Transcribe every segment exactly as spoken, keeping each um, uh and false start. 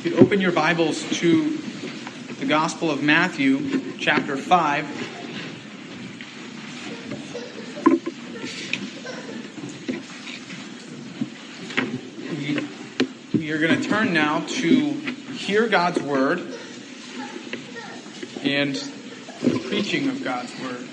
If you open your Bibles to the Gospel of Matthew, chapter five. We, we are going to turn now to hear God's Word and the preaching of God's Word.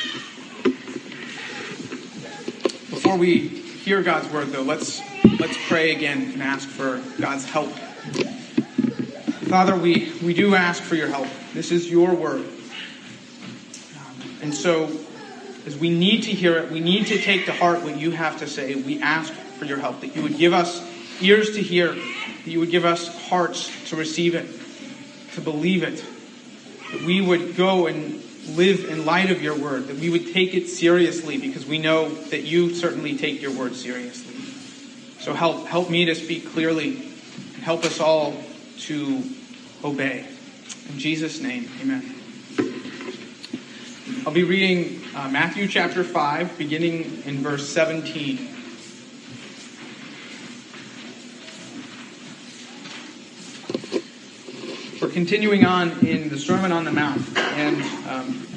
Before we hear God's Word, though, let's let's pray again and ask for God's help. Father, we, we do ask for your help. This is your word. Um, and so, as we need to hear it, we need to take to heart what you have to say. We ask for your help, that you would give us ears to hear, that you would give us hearts to receive it, to believe it, that we would go and live in light of your word, that we would take it seriously, because we know that you certainly take your word seriously. So help, help me to speak clearly, and help us all to obey. In Jesus' name, amen. I'll be reading uh, Matthew chapter five, beginning in verse seventeen. We're continuing on in the Sermon on the Mount, and um,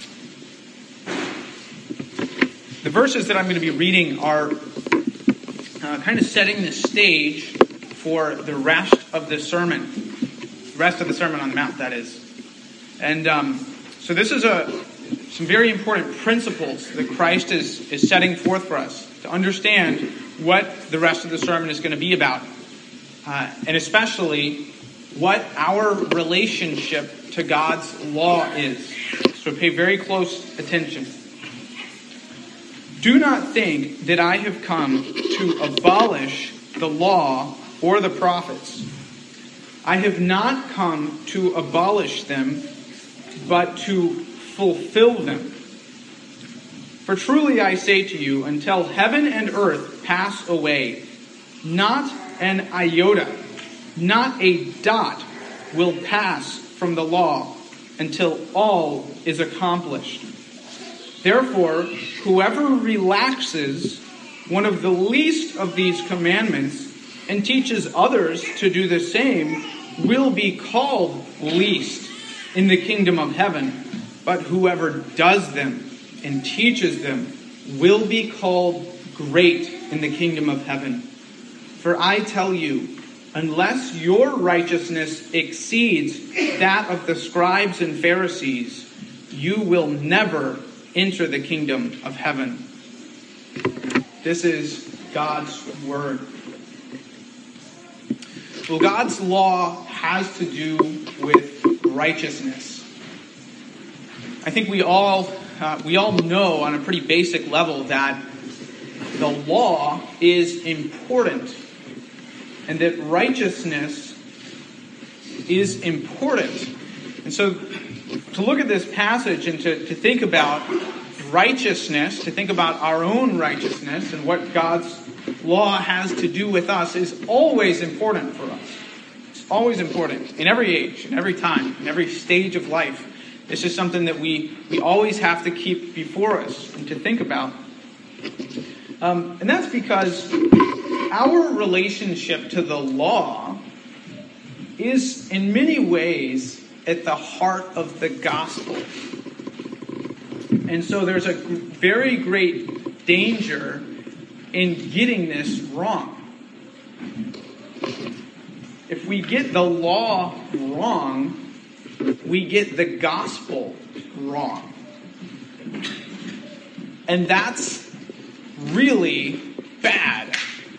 the verses that I'm going to be reading are uh, kind of setting the stage for the rest of the sermon. The rest of the Sermon on the Mount, that is. And um, so this is a some very important principles that Christ is, is setting forth for us to understand what the rest of the sermon is going to be about. Uh, and especially what our relationship to God's law is. So pay very close attention. Do not think that I have come to abolish the law or the prophets. I have not come to abolish them, but to fulfill them. For truly I say to you, until heaven and earth pass away, not an iota, not a dot will pass from the law until all is accomplished. Therefore, whoever relaxes one of the least of these commandments and teaches others to do the same will be called least in the kingdom of heaven. But whoever does them and teaches them will be called great in the kingdom of heaven. For I tell you, unless your righteousness exceeds that of the scribes and Pharisees, you will never enter the kingdom of heaven. This is God's word. Well, God's law has to do with righteousness. I think we all uh, we all know on a pretty basic level that the law is important and that righteousness is important. And so to look at this passage and to, to think about righteousness, to think about our own righteousness and what God's law has to do with us is always important for us. It's always important in every age, in every time, in every stage of life. This is something that we, we always have to keep before us and to think about. Um, and that's because our relationship to the law is in many ways at the heart of the gospel. And so there's a very great danger in getting this wrong. If we get the law wrong, we get the gospel wrong. And that's really bad.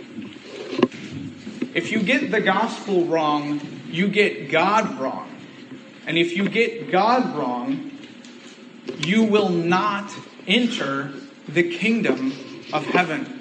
If you get the gospel wrong, you get God wrong. And if you get God wrong, you will not enter the kingdom of heaven.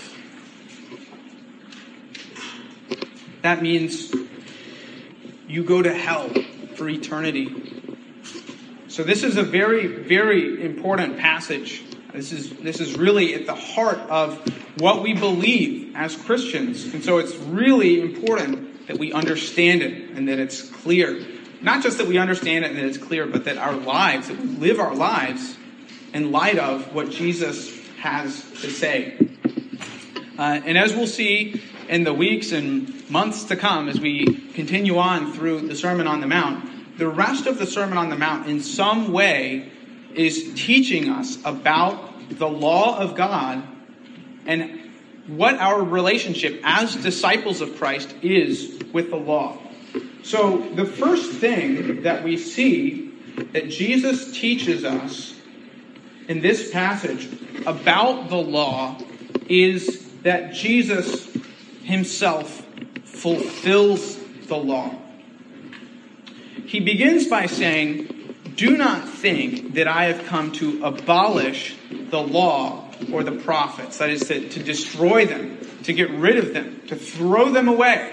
That means you go to hell for eternity. So this is a very, very important passage. This is this is really at the heart of what we believe as Christians. And so it's really important that we understand it and that it's clear. Not just that we understand it and that it's clear, but that our lives, that we live our lives in light of what Jesus has to say. Uh, and as we'll see in the weeks and months to come as we continue on through the Sermon on the Mount, the rest of the Sermon on the Mount in some way is teaching us about the law of God and what our relationship as disciples of Christ is with the law. So the first thing that we see that Jesus teaches us in this passage about the law is that Jesus himself fulfills the law. He begins by saying, "Do not think that I have come to abolish the law or the prophets." That is to, to destroy them, to get rid of them, to throw them away.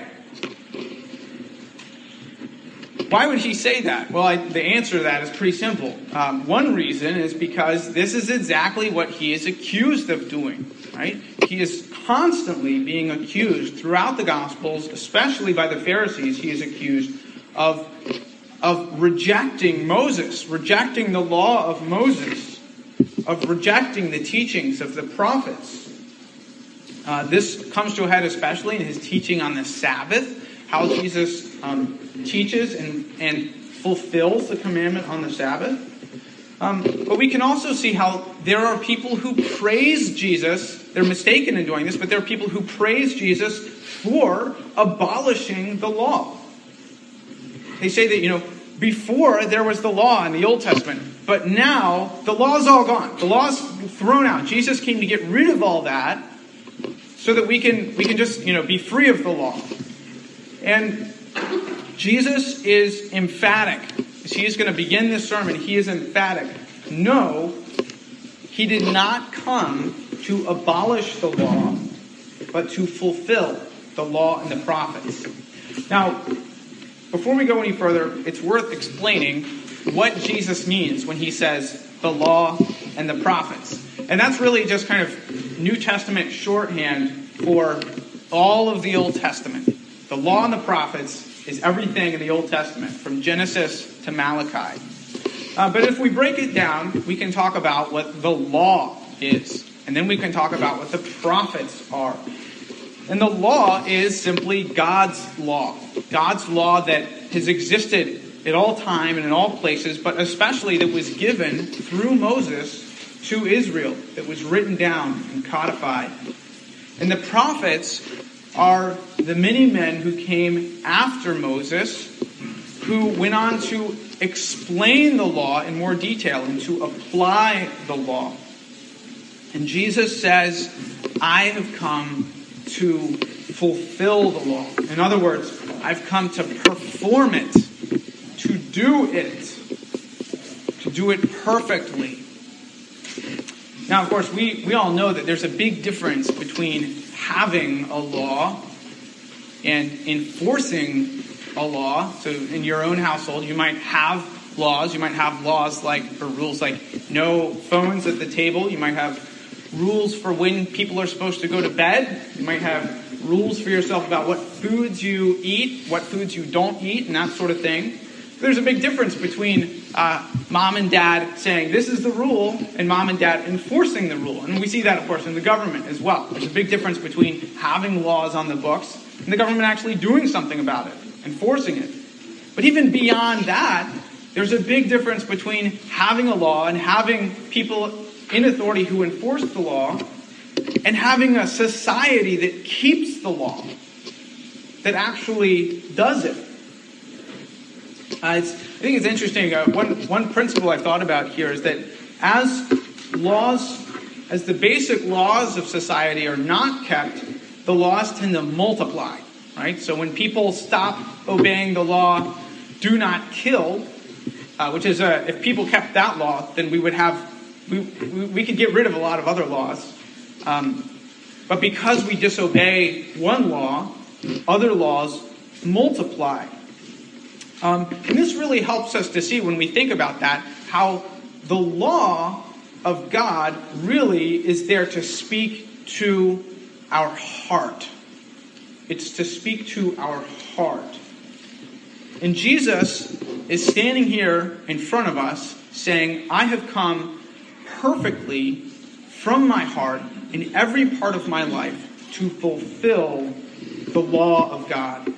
Why would he say that? Well, I, the answer to that is pretty simple. Um, one reason is because this is exactly what he is accused of doing, right? He is constantly being accused throughout the Gospels, especially by the Pharisees. He is accused of, of rejecting Moses, rejecting the law of Moses, of rejecting the teachings of the prophets. Uh, this comes to a head especially in his teaching on the Sabbath, how Jesus um, teaches and, and fulfills the commandment on the Sabbath. Um, but we can also see how there are people who praise Jesus. They're mistaken in doing this, but there are people who praise Jesus for abolishing the law. They say that, you know, before there was the law in the Old Testament, but now the law's all gone. The law's thrown out. Jesus came to get rid of all that so that we can we can just, you know, be free of the law. And Jesus is emphatic. As he is going to begin this sermon, he is emphatic. No, he did not come to abolish the law, but to fulfill the law and the prophets. Now, before we go any further, it's worth explaining what Jesus means when he says the law and the prophets. And that's really just kind of New Testament shorthand for all of the Old Testament. The law and the prophets is everything in the Old Testament, from Genesis to Malachi. Uh, but if we break it down, we can talk about what the law is. And then we can talk about what the prophets are. And the law is simply God's law. God's law that has existed at all time and in all places, but especially that was given through Moses to Israel, that was written down and codified. And the prophets are the many men who came after Moses, who went on to explain the law in more detail and to apply the law. And Jesus says, I have come to fulfill the law. In other words, I've come to perform it, to do it, to do it perfectly. Now, of course, we, we all know that there's a big difference between having a law and enforcing a law. So in your own household, you might have laws. You might have laws like, or rules like no phones at the table. You might have rules for when people are supposed to go to bed. You might have rules for yourself about what foods you eat, what foods you don't eat, and that sort of thing. There's a big difference between uh, mom and dad saying this is the rule and mom and dad enforcing the rule. And we see that, of course, in the government as well. There's a big difference between having laws on the books and the government actually doing something about it, enforcing it. But even beyond that, there's a big difference between having a law and having people in authority who enforce the law and having a society that keeps the law, that actually does it. Uh, it's, I think it's interesting. Uh, one, one principle I've thought about here is that as laws, as the basic laws of society are not kept, the laws tend to multiply, right? So when people stop obeying the law, do not kill, uh, which is, a, if people kept that law, then we would have, we, we, we could get rid of a lot of other laws. Um, but because we disobey one law, other laws multiply. Um, and this really helps us to see, when we think about that, how the law of God really is there to speak to our heart. It's to speak to our heart. And Jesus is standing here in front of us saying, I have come perfectly from my heart in every part of my life to fulfill the law of God.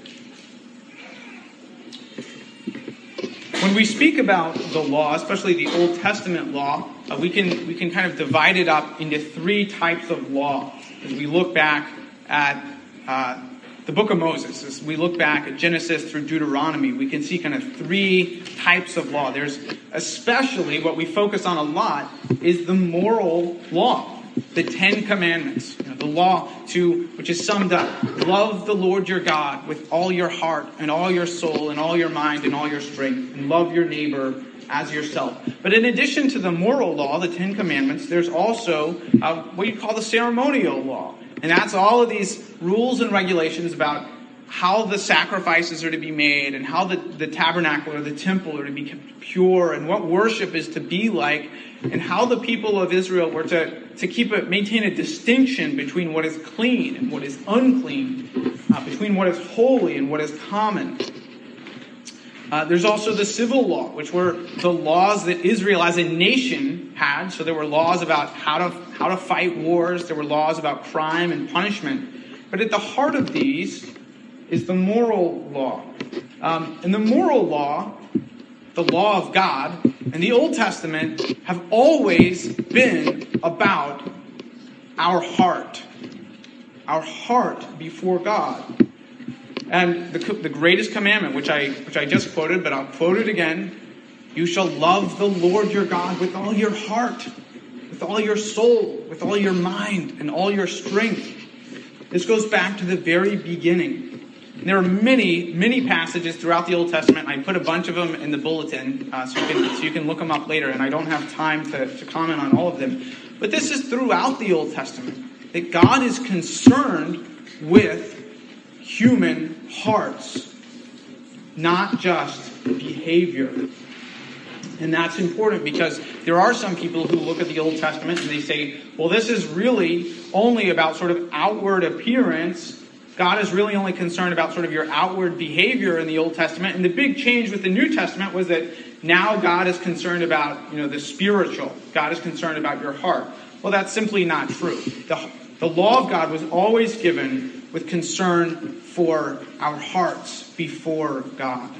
When we speak about the law, especially the Old Testament law, uh, we can we can kind of divide it up into three types of law. As we look back at uh, the book of Moses, as we look back at Genesis through Deuteronomy, we can see kind of three types of law. There's especially what we focus on a lot is the moral law, the Ten Commandments, you know, the law to which is summed up: love the Lord your God with all your heart and all your soul and all your mind and all your strength, and love your neighbor as yourself. But in addition to the moral law, the Ten Commandments, there's also uh, what you call the ceremonial law. And that's all of these rules and regulations about how the sacrifices are to be made and how the, the tabernacle or the temple are to be kept pure and what worship is to be like and how the people of Israel were to, to keep it, maintain a distinction between what is clean and what is unclean, uh, between what is holy and what is common. Uh, there's also the civil law, which were the laws that Israel as a nation had. So there were laws about how to how to fight wars. There were laws about crime and punishment. But at the heart of these is the moral law. Um, and the moral law, the law of God, and the Old Testament have always been about our heart. Our heart before God. And the, the greatest commandment, which I which I just quoted, but I'll quote it again: you shall love the Lord your God with all your heart, with all your soul, with all your mind, and all your strength. This goes back to the very beginning. And there are many, many passages throughout the Old Testament. I put a bunch of them in the bulletin, uh, so you can so you can look them up later. And I don't have time to, to comment on all of them. But this is throughout the Old Testament, that God is concerned with human hearts, not just behavior. And that's important because there are some people who look at the Old Testament and they say, well, this is really only about sort of outward appearance. God is really only concerned about sort of your outward behavior in the Old Testament. And the big change with the New Testament was that now God is concerned about, you know, the spiritual. God is concerned about your heart. Well, that's simply not true. The, the law of God was always given with concern for our hearts before God.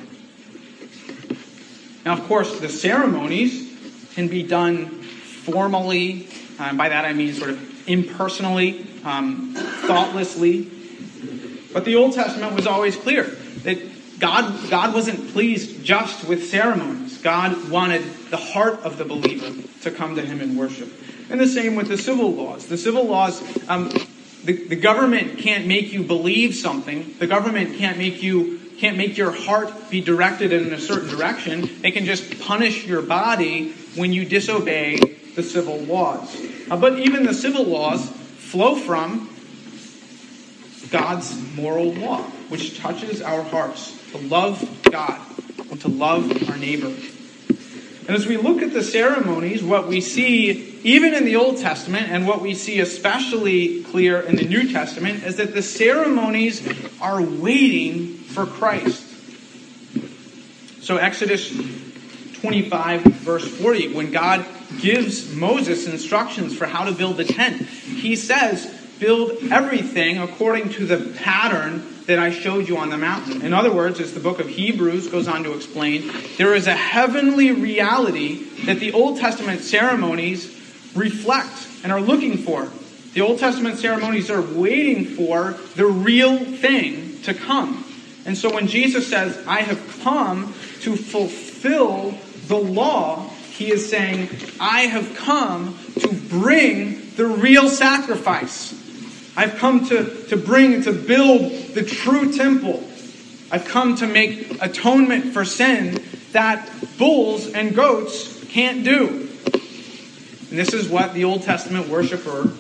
Now, of course, the ceremonies can be done formally. Uh, by that I mean sort of impersonally, um, thoughtlessly. But the Old Testament was always clear that God, God wasn't pleased just with ceremonies. God wanted the heart of the believer to come to him in worship. And the same with the civil laws. The civil laws... Um, The, the government can't make you believe something. The government can't make you can't make your heart be directed in a certain direction. They can just punish your body when you disobey the civil laws. Uh, but even the civil laws flow from God's moral law, which touches our hearts to love God and to love our neighbor. And as we look at the ceremonies, what we see even in the Old Testament, and what we see especially clear in the New Testament, is that the ceremonies are waiting for Christ. So Exodus twenty-five, verse forty, when God gives Moses instructions for how to build the tent, he says, build everything according to the pattern that I showed you on the mountain. In other words, as the book of Hebrews goes on to explain, there is a heavenly reality that the Old Testament ceremonies reflect and are looking for. The Old Testament ceremonies are waiting for the real thing to come. And so when Jesus says, I have come to fulfill the law, he is saying, I have come to bring the real sacrifice. I've come to, to bring, to build the true temple. I've come to make atonement for sin that bulls and goats can't do. And this is what the Old Testament worshiper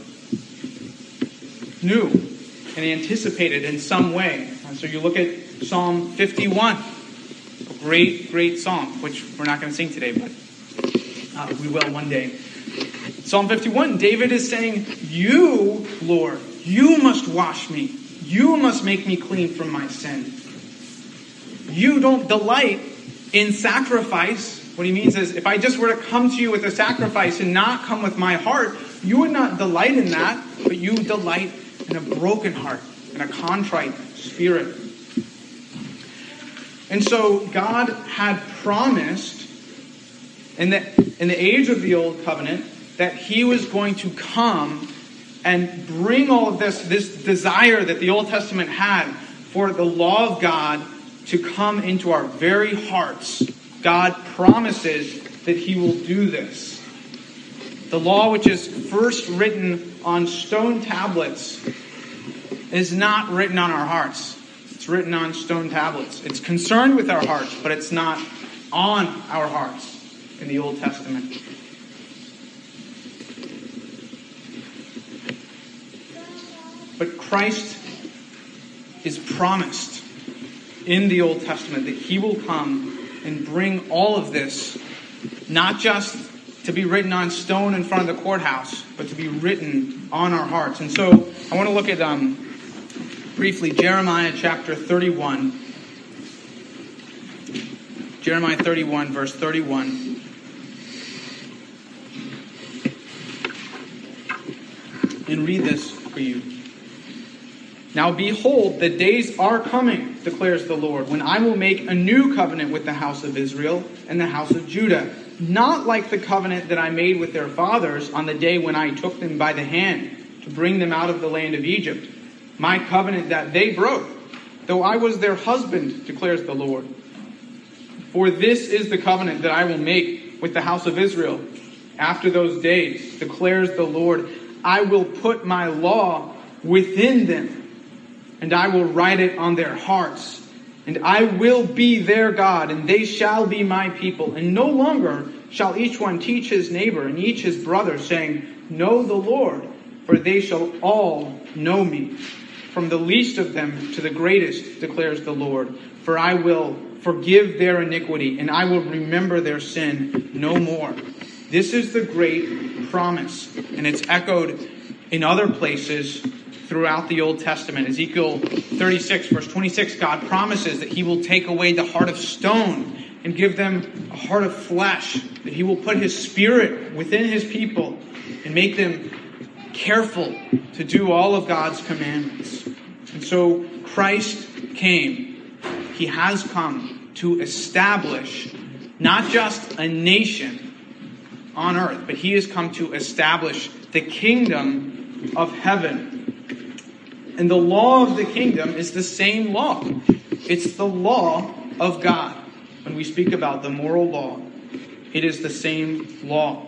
knew and anticipated in some way. And so you look at Psalm fifty-one, a great, great psalm, which we're not going to sing today, but uh, we will one day. Psalm fifty-one, David is saying, you, Lord, you must wash me. You must make me clean from my sin. You don't delight in sacrifice. What he means is, if I just were to come to you with a sacrifice and not come with my heart, you would not delight in that, but you delight in a broken heart and and a contrite spirit. And so God had promised in the, in the age of the Old Covenant that he was going to come and bring all of this, this desire that the Old Testament had for the law of God to come into our very hearts. God promises that he will do this. The law, which is first written on stone tablets, is not written on our hearts. It's written on stone tablets. It's concerned with our hearts, but it's not on our hearts in the Old Testament. But Christ is promised in the Old Testament that he will come and bring all of this, not just to be written on stone in front of the courthouse, but to be written on our hearts. And so I want to look at um, briefly Jeremiah chapter thirty-one. Jeremiah thirty-one, verse thirty-one. And read this for you. Now behold, the days are coming, declares the Lord, when I will make a new covenant with the house of Israel and the house of Judah, not like the covenant that I made with their fathers on the day when I took them by the hand to bring them out of the land of Egypt, my covenant that they broke, though I was their husband, declares the Lord. For this is the covenant that I will make with the house of Israel after those days, declares the Lord. I will put my law within them, and I will write it on their hearts. And I will be their God, and they shall be my people. And no longer shall each one teach his neighbor and each his brother, saying, Know the Lord, for they shall all know me, from the least of them to the greatest, declares the Lord. For I will forgive their iniquity, and I will remember their sin no more. This is the great promise, and it's echoed in other places throughout the Old Testament. Ezekiel thirty-six, verse twenty-six, God promises that he will take away the heart of stone and give them a heart of flesh, that he will put his spirit within his people and make them careful to do all of God's commandments. And so Christ came. He has come to establish not just a nation on earth, but he has come to establish the kingdom of heaven. And the law of the kingdom is the same law. It's the law of God. When we speak about the moral law, it is the same law.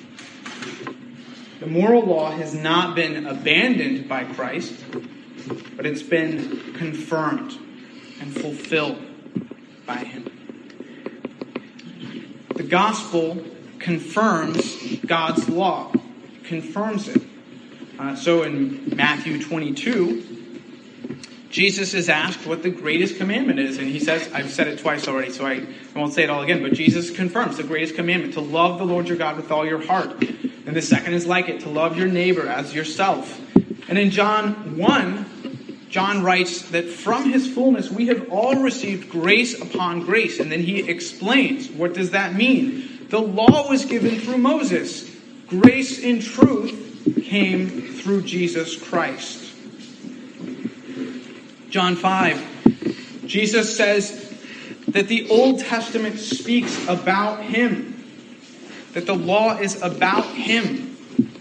The moral law has not been abandoned by Christ, but it's been confirmed and fulfilled by him. The gospel confirms God's law, confirms it. Uh, so in Matthew twenty-two, Jesus is asked what the greatest commandment is. And he says, I've said it twice already, so I, I won't say it all again. But Jesus confirms the greatest commandment, to love the Lord your God with all your heart. And the second is like it, to love your neighbor as yourself. And in John one, John writes that from his fullness we have all received grace upon grace. And then he explains, what does that mean? The law was given through Moses. Grace and truth came through Jesus Christ. John five, Jesus says that the Old Testament speaks about him, that the law is about him.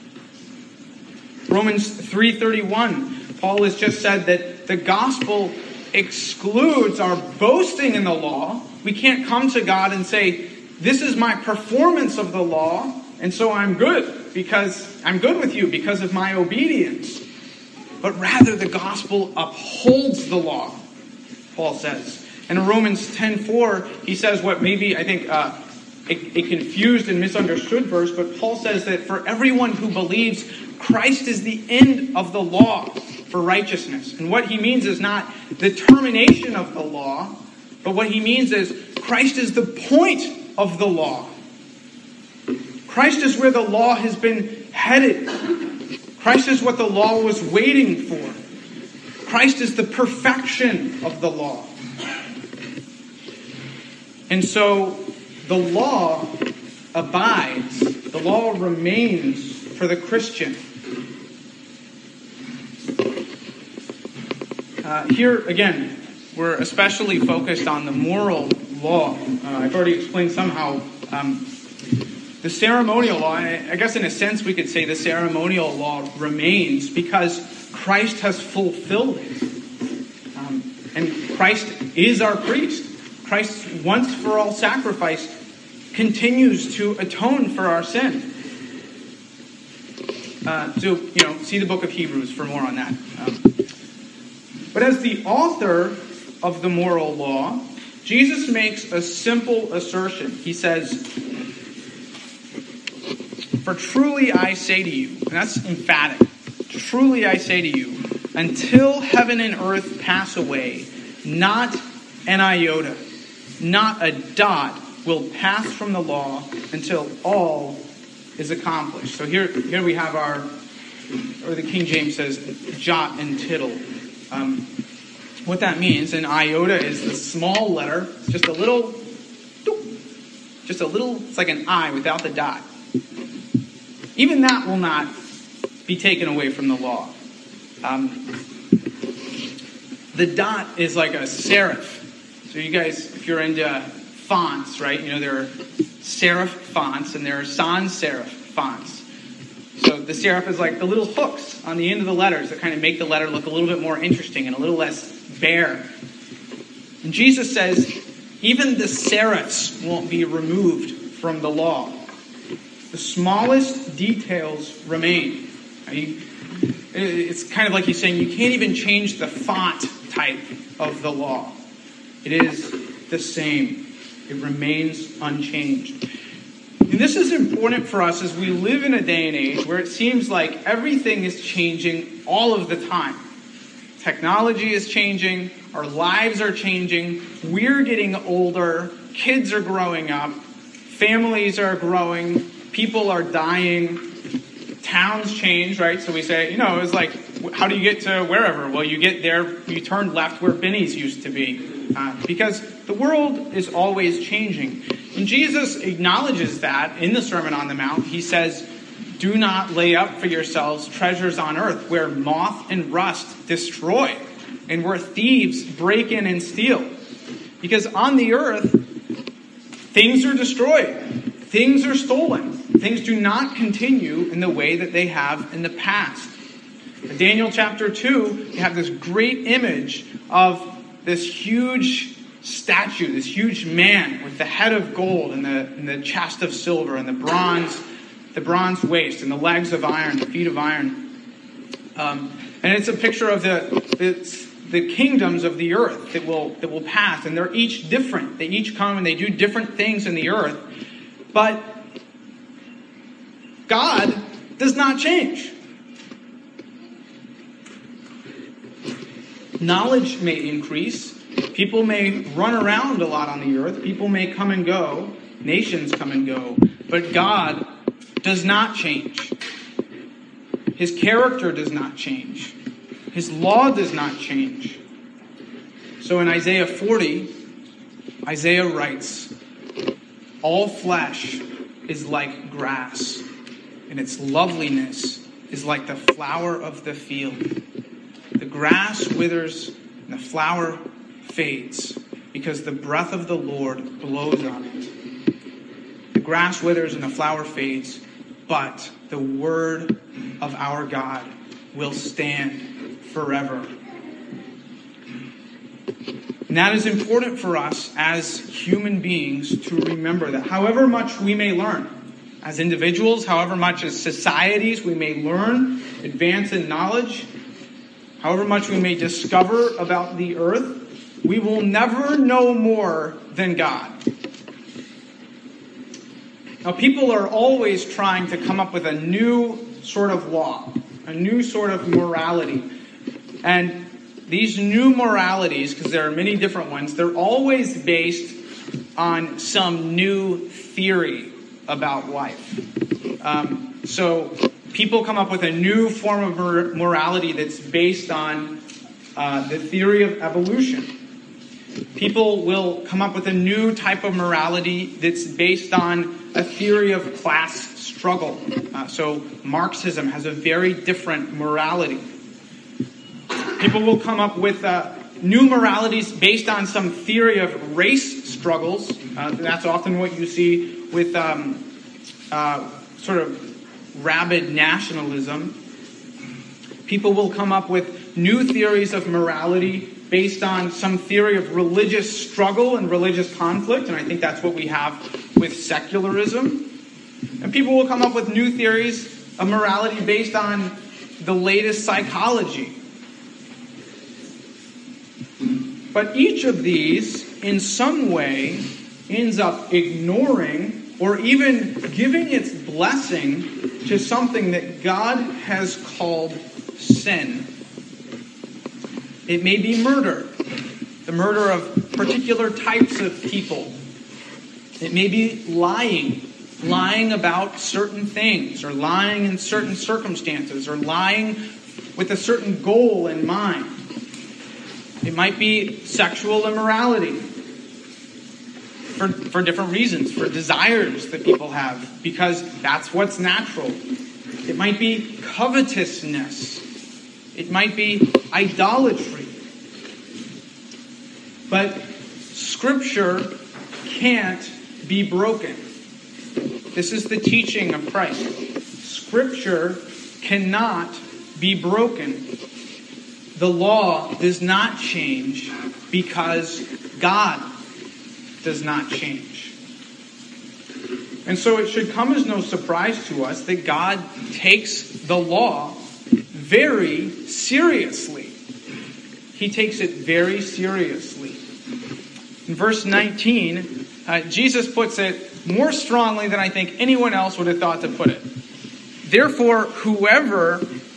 Romans three thirty-one, Paul has just said that the gospel excludes our boasting in the law. We can't come to God and say, this is my performance of the law, and so I'm good because I'm good with you because of my obedience. But rather the gospel upholds the law, Paul says. And in Romans ten four, he says what maybe, I think, uh, a, a confused and misunderstood verse, but Paul says that for everyone who believes, Christ is the end of the law for righteousness. And what he means is not the termination of the law, but what he means is Christ is the point of the law. Christ is where the law has been headed. Christ is what the law was waiting for. Christ is the perfection of the law. And so the law abides. The law remains for the Christian. Uh, here, again, we're especially focused on the moral law. Uh, I've already explained somehow um, the ceremonial law. I, I guess in a sense we could say the ceremonial law remains because Christ has fulfilled it. Um, and Christ is our priest. Christ's once for all sacrifice continues to atone for our sin. Uh, so, you know, see the book of Hebrews for more on that. Um, but as the author of the moral law, Jesus makes a simple assertion. He says, "For truly I say to you," and that's emphatic, "truly I say to you, until heaven and earth pass away, not an iota, not a dot will pass from the law until all is accomplished." So here, here we have our, or the King James says, jot and tittle. Um, what that means, an iota is the small letter, just a little, just a little, it's like an I without the dot. Even that will not be taken away from the law. Um, the dot is like a serif. So you guys, if you're into fonts, right, you know, there are serif fonts and there are sans serif fonts. So the serif is like the little hooks on the end of the letters that kind of make the letter look a little bit more interesting and a little less bare. And Jesus says, even the serifs won't be removed from the law. The smallest details remain. It's kind of like he's saying you can't even change the font type of the law. It is the same. It remains unchanged. And this is important for us as we live in a day and age where it seems like everything is changing all of the time. Technology is changing. Our lives are changing. We're getting older. Kids are growing up. Families are growing. People are dying. Towns change, right? So we say, you know, it's like, how do you get to wherever? Well, you get there, you turn left where Benny's used to be. Uh, because the world is always changing. And Jesus acknowledges that in the Sermon on the Mount. He says, do not lay up for yourselves treasures on earth where moth and rust destroy and where thieves break in and steal. Because on the earth, things are destroyed. Things are stolen. Things do not continue in the way that they have in the past. In Daniel chapter two, you have this great image of this huge statue, this huge man with the head of gold and the, and the chest of silver and the bronze, the bronze waist and the legs of iron, the feet of iron. Um, and it's a picture of the, the the kingdoms of the earth that will that will pass, and they're each different. They each come and they do different things in the earth, but God does not change. Knowledge may increase. People may run around a lot on the earth. People may come and go. Nations come and go. But God does not change. His character does not change. His law does not change. So in Isaiah forty, Isaiah writes, all flesh is like grass, and its loveliness is like the flower of the field. The grass withers and the flower fades because the breath of the Lord blows on it. The grass withers and the flower fades, but the word of our God will stand forever. And that is important for us as human beings to remember that. However much we may learn as individuals, however much as societies we may learn, advance in knowledge, however much we may discover about the earth, we will never know more than God. Now, people are always trying to come up with a new sort of law, a new sort of morality. And these new moralities, because there are many different ones, they're always based on some new theory about life. Um, so people come up with a new form of mor- morality that's based on uh, the theory of evolution. People will come up with a new type of morality that's based on a theory of class struggle. Uh, so Marxism has a very different morality. People will come up with uh, new moralities based on some theory of race struggles. Uh, that's often what you see with um, uh, sort of rabid nationalism. People will come up with new theories of morality based on some theory of religious struggle and religious conflict, and I think that's what we have with secularism. And people will come up with new theories of morality based on the latest psychology. But each of these, in some way, ends up ignoring or even giving its blessing to something that God has called sin. It may be murder, the murder of particular types of people. It may be lying, lying about certain things, or lying in certain circumstances, or lying with a certain goal in mind. It might be sexual immorality for, for different reasons, for desires that people have, because that's what's natural. It might be covetousness. It might be idolatry. But Scripture can't be broken. This is the teaching of Christ. Scripture cannot be broken. The law does not change because God does not change. And so it should come as no surprise to us that God takes the law very seriously. He takes it very seriously. In verse nineteen, uh, Jesus puts it more strongly than I think anyone else would have thought to put it. Therefore, whoever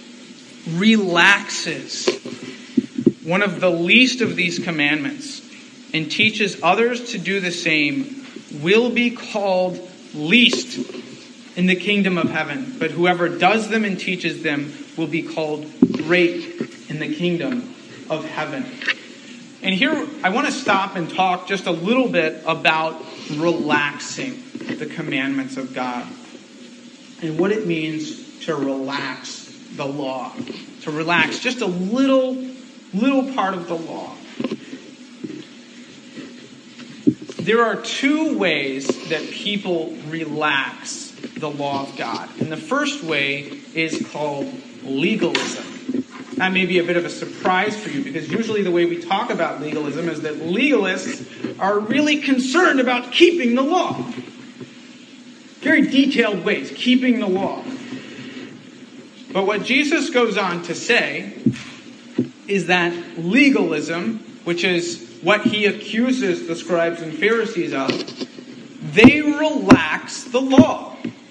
relaxes one of the least of these commandments and teaches others to do the same will be called least in the kingdom of heaven. But whoever does them and teaches them will be called great in the kingdom of heaven. And here I want to stop and talk just a little bit about relaxing the commandments of God and what it means to relax the law. To relax just a little, little part of the law. There are two ways that people relax the law of God. And the first way is called legalism. That may be a bit of a surprise for you, because usually the way we talk about legalism is that legalists are really concerned about keeping the law. Very detailed ways, keeping the law. But what Jesus goes on to say is that legalism, which is what he accuses the scribes and Pharisees of, they relax the law.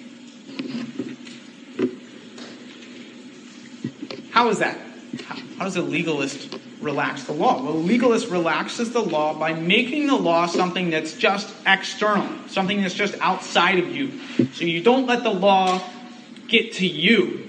How is that? How does a legalist relax the law? Well, a legalist relaxes the law by making the law something that's just external, something that's just outside of you. So you don't let the law get to you.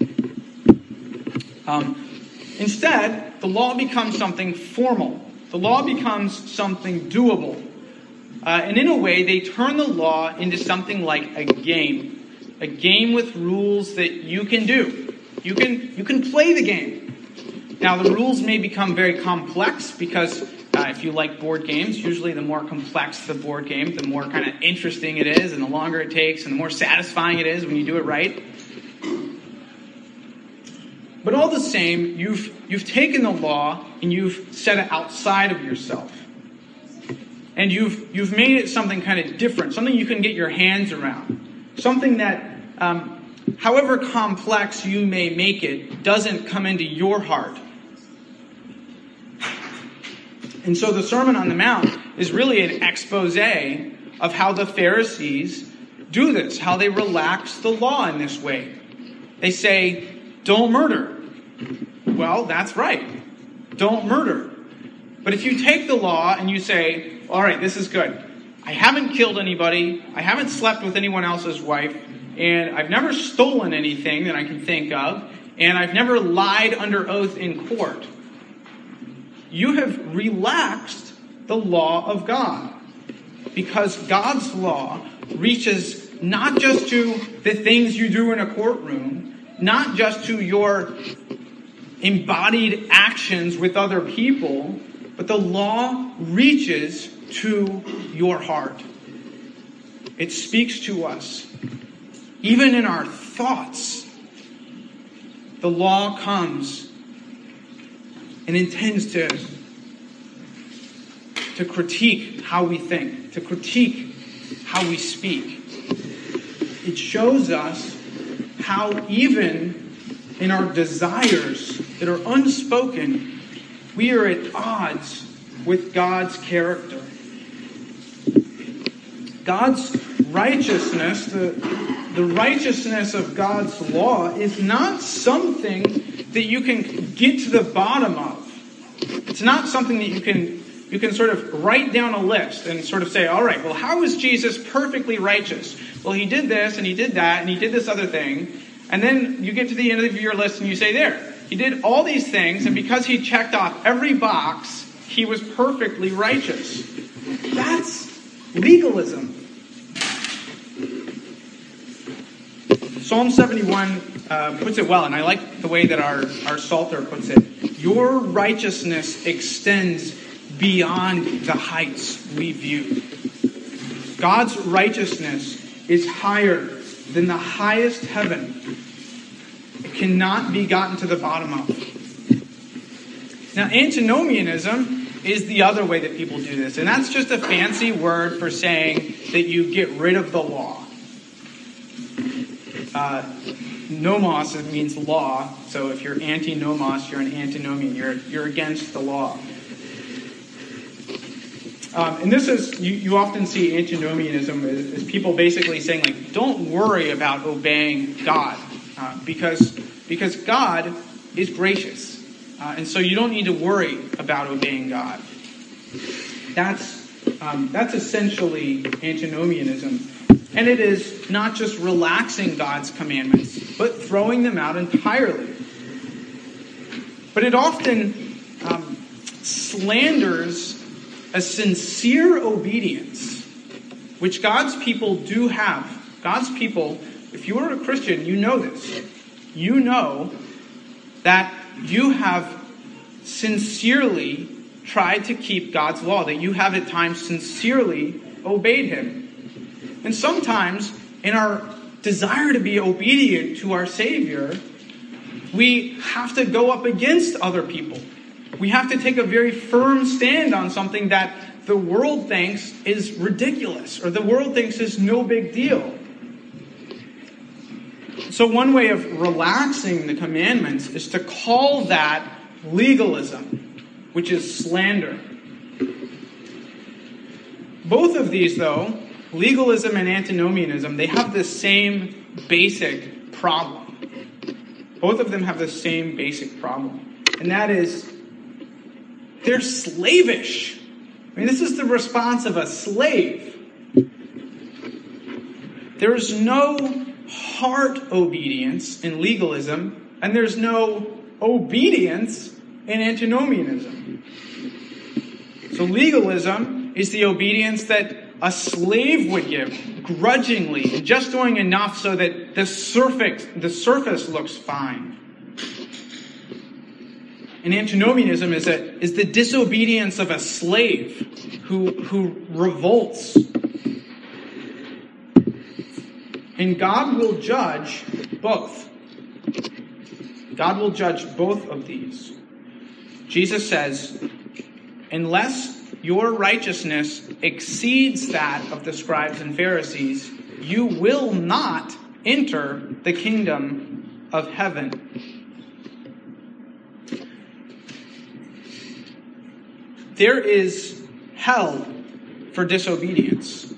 Um, instead, the law becomes something formal. The law becomes something doable. Uh, and in a way, they turn the law into something like a game. A game with rules that you can do. You can, you can play the game. Now, the rules may become very complex because uh, if you like board games, usually the more complex the board game, the more kind of interesting it is, and the longer it takes, and the more satisfying it is when you do it right. But all the same, you've you've taken the law and you've set it outside of yourself. And you've you've made it something kind of different, something you can get your hands around. Something that, um, however complex you may make it, doesn't come into your heart. And so the Sermon on the Mount is really an expose of how the Pharisees do this, how they relax the law in this way. They say, don't murder. Well, that's right. Don't murder. But if you take the law and you say, all right, this is good. I haven't killed anybody. I haven't slept with anyone else's wife. And I've never stolen anything that I can think of. And I've never lied under oath in court. You have relaxed the law of God. Because God's law reaches not just to the things you do in a courtroom, not just to your embodied actions with other people, but the law reaches to your heart. It speaks to us. Even in our thoughts, the law comes and intends to, to critique how we think, to critique how we speak. It shows us how even in our desires that are unspoken, we are at odds with God's character. God's righteousness, the, the righteousness of God's law, is not something that you can get to the bottom of. It's not something that you can you can sort of write down a list and sort of say, all right, well, how is Jesus perfectly righteous? Well, he did this and he did that and he did this other thing. And then you get to the end of your list and you say, there, he did all these things, and because he checked off every box, he was perfectly righteous. That's legalism. Psalm seventy-one uh, puts it well, and I like the way that our, our Psalter puts it. Your righteousness extends beyond the heights we view. God's righteousness is higher than the highest heaven. It cannot be gotten to the bottom of. Now, antinomianism is the other way that people do this, and that's just a fancy word for saying that you get rid of the law. Uh, nomos means law, so if you're anti-nomos, you're an antinomian. You're you're against the law. Um, and this is, you, you often see antinomianism as, as people basically saying, like, don't worry about obeying God, uh, because, because God is gracious. Uh, and so you don't need to worry about obeying God. That's, um, that's essentially antinomianism. And it is not just relaxing God's commandments, but throwing them out entirely. But it often um, slanders a sincere obedience, which God's people do have. God's people, if you are a Christian, you know this. You know that you have sincerely tried to keep God's law, that you have at times sincerely obeyed him. And sometimes, in our desire to be obedient to our Savior, we have to go up against other people. We have to take a very firm stand on something that the world thinks is ridiculous, or the world thinks is no big deal. So one way of relaxing the commandments is to call that legalism, which is slander. Both of these, though, legalism and antinomianism, they have the same basic problem. Both of them have the same basic problem. And that is, they're slavish. I mean, this is the response of a slave. There is no heart obedience in legalism, and there's no obedience in antinomianism. So legalism is the obedience that a slave would give, grudgingly, and just doing enough so that the surface, the surface looks fine. And antinomianism is a, is the disobedience of a slave who, who revolts. And God will judge both. God will judge both of these. Jesus says, unless your righteousness exceeds that of the scribes and Pharisees, you will not enter the kingdom of heaven. There is hell for disobedience.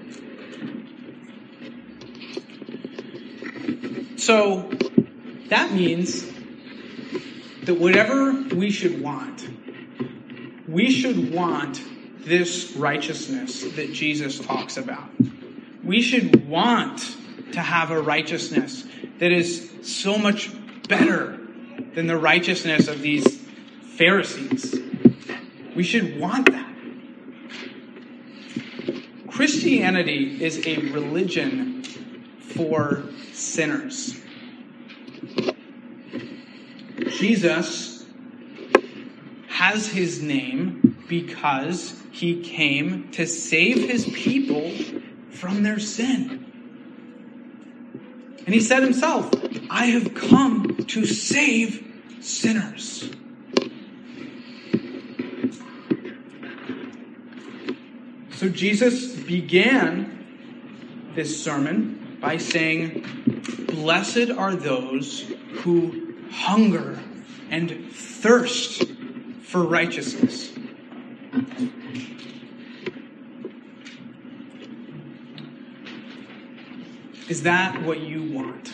So that means that whatever we should want, we should want this righteousness that Jesus talks about. We should want to have a righteousness that is so much better than the righteousness of these Pharisees. We should want that. Christianity is a religion for sinners. Jesus has his name because he came to save his people from their sin. And he said himself, I have come to save sinners. So Jesus began this sermon by saying, blessed are those who hunger and thirst for righteousness. Is that what you want?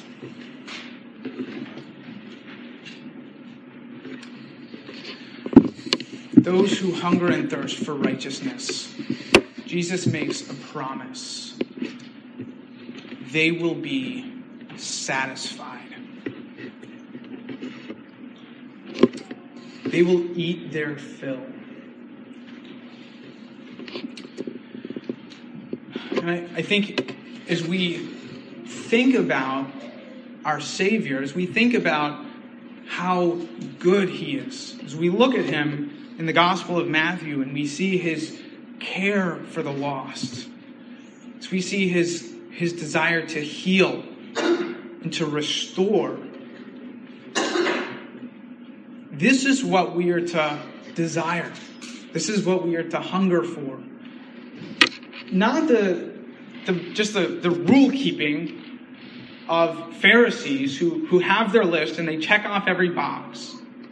Those who hunger and thirst for righteousness, Jesus makes a promise. They will be satisfied. They will eat their fill. And I, I think as we think about our Savior, as we think about how good he is, as we look at him in the Gospel of Matthew and we see his care for the lost, as we see his, his desire to heal and to restore, this is what we are to desire. This is what we are to hunger for. Not the, the just the, the rule keeping of Pharisees who, who have their list and they check off every box.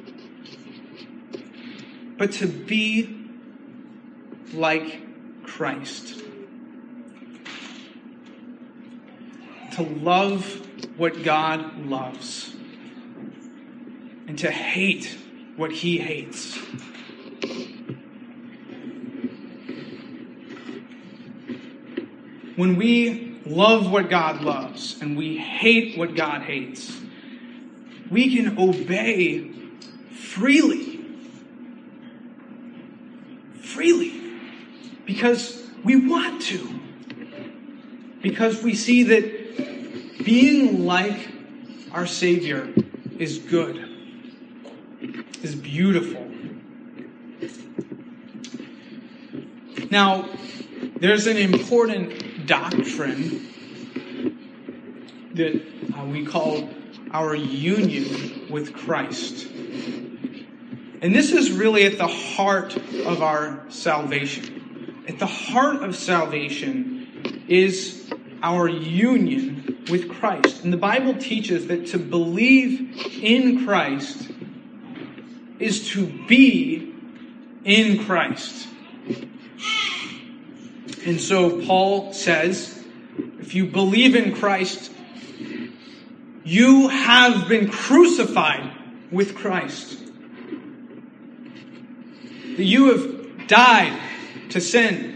But to be like Christ. To love what God loves. And to hate what he hates. When we love what God loves and we hate what God hates, we can obey freely. Freely. Because we want to. Because we see that being like our Savior is good. Is beautiful. Now, there's an important doctrine that uh, we call our union with Christ. And this is really at the heart of our salvation. At the heart of salvation is our union with Christ. And the Bible teaches that to believe in Christ is to be in Christ. And so Paul says, if you believe in Christ, you have been crucified with Christ. That you have died to sin.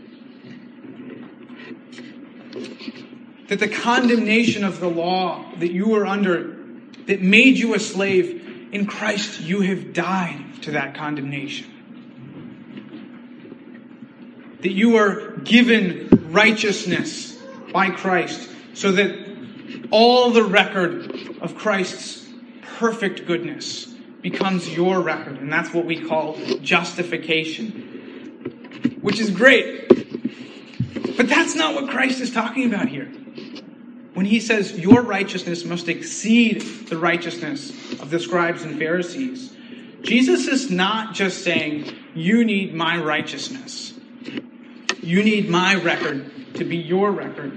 That the condemnation of the law that you were under, that made you a slave, in Christ you have died to that condemnation. That you are given righteousness by Christ, so that all the record of Christ's perfect goodness becomes your record. And that's what we call justification. Which is great. But that's not what Christ is talking about here. When he says your righteousness must exceed the righteousness of the scribes and Pharisees, Jesus is not just saying, you need my righteousness. You need my record to be your record.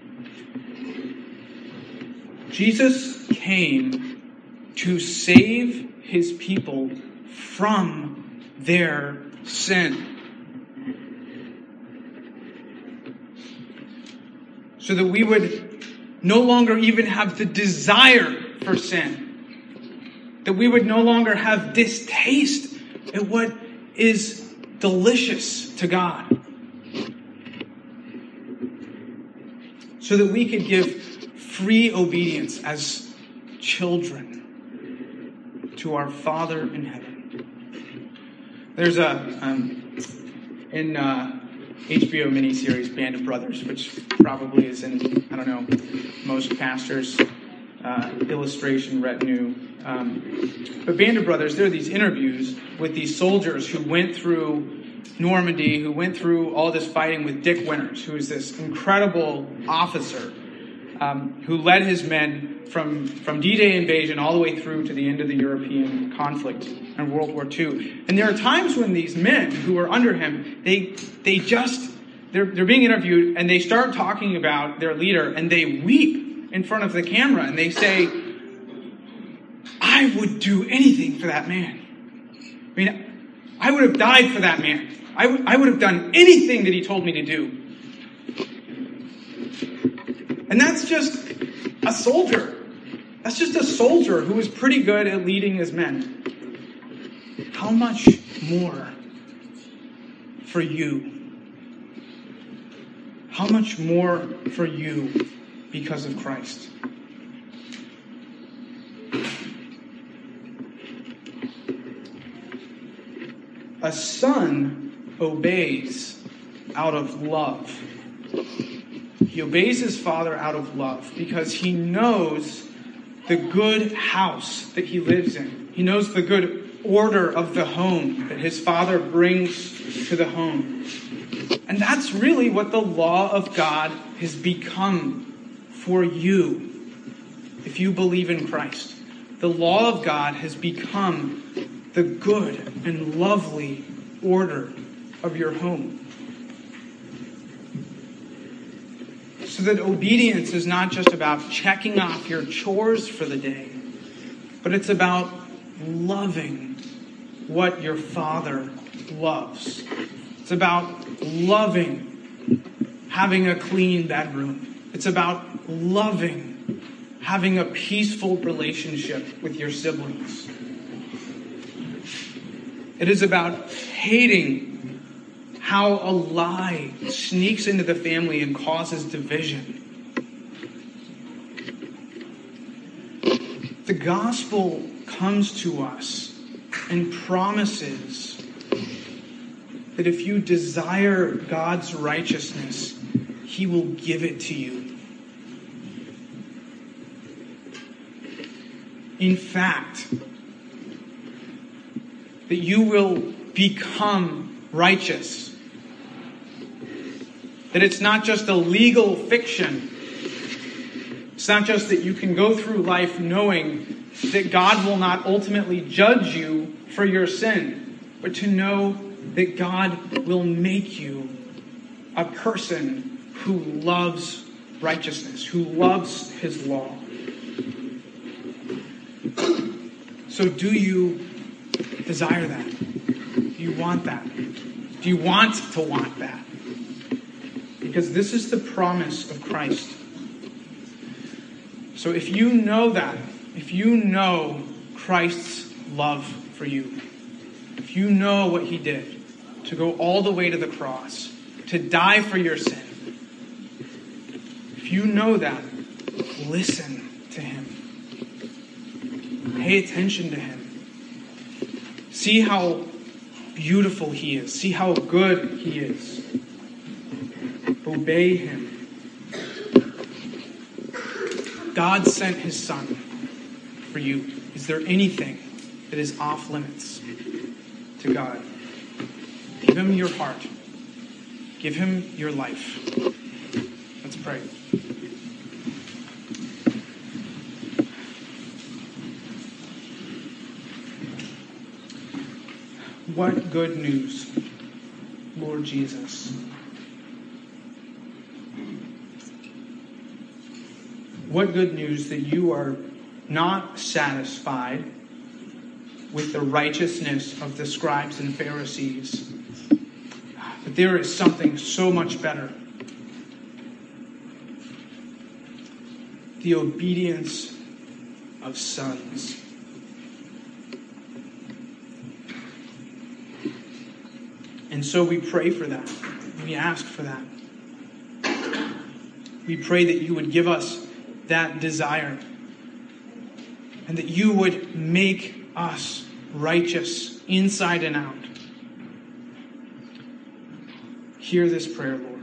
Jesus came to save his people from their sin. So that we would no longer even have the desire for sin. That we would no longer have distaste at what is delicious to God. So that we could give free obedience as children to our Father in heaven. There's a, um, in uh, H B O miniseries Band of Brothers, which probably is in, I don't know, most pastors' uh, illustration retinue. Um, but Band of Brothers, there are these interviews with these soldiers who went through Normandy, who went through all this fighting with Dick Winters, who is this incredible officer um, who led his men from, from D-Day invasion all the way through to the end of the European conflict in World War Two. And there are times when these men who are under him, they they just, they're, they're being interviewed and they start talking about their leader and they weep in front of the camera and they say, I would do anything for that man. I mean, I would have died for that man. I, w- I would have done anything that he told me to do. And that's just a soldier. That's just a soldier who was pretty good at leading his men. How much more for you? How much more for you because of Christ? A son obeys out of love. He obeys his father out of love because he knows the good house that he lives in. He knows the good order of the home that his father brings to the home. And that's really what the law of God has become for you if you believe in Christ. The law of God has become the good and lovely order of your home. So that obedience is not just about checking off your chores for the day, but it's about loving what your Father loves. It's about loving having a clean bedroom. It's about loving having a peaceful relationship with your siblings. It is about hating how a lie sneaks into the family and causes division. The gospel comes to us and promises that if you desire God's righteousness, He will give it to you. In fact, that you will become righteous. That it's not just a legal fiction. It's not just that you can go through life knowing that God will not ultimately judge you for your sin, but to know that God will make you a person who loves righteousness, who loves His law. So do you desire that? Do you want that? Do you want to want that? Because this is the promise of Christ. So if you know that, if you know Christ's love for you, if you know what He did to go all the way to the cross, to die for your sin, if you know that, listen to Him. Pay attention to Him. See how beautiful He is. See how good He is. Obey Him. God sent His Son for you. Is there anything that is off limits to God? Give Him your heart. Give Him your life. Let's pray. What good news, Lord Jesus. What good news that you are not satisfied with the righteousness of the scribes and Pharisees, but there is something so much better. The obedience of sons. And so we pray for that. We ask for that. We pray that you would give us that desire. And that you would make us righteous inside and out. Hear this prayer, Lord.